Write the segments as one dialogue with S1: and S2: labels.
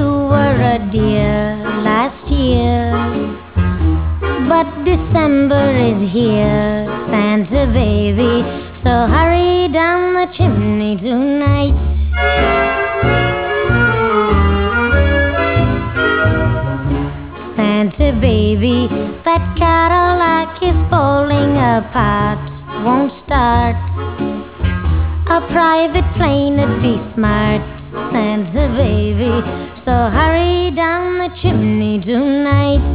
S1: you were a dear last year, but December is here, Santa baby, so hurry down the chimney tonight. Santa baby, that Cadillac is falling apart, won't start. A private plane would be smart, Santa baby, so hurry down the chimney tonight.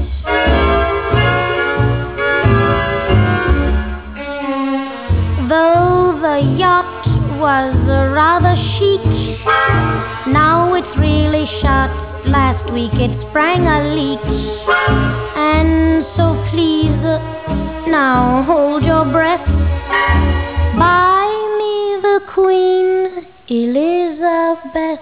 S1: Though the yacht was rather chic, now it's really shot. Last week it sprang a leak, and so please, now hold your breath. Buy me the Queen Elizabeth.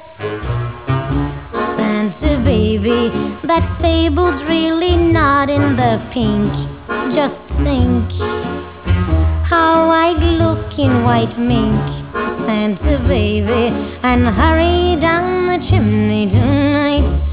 S1: Santa baby, that sable's really not in the pink. Just think how I'd look in white mink, Santa baby, and hurry down the chimney tonight.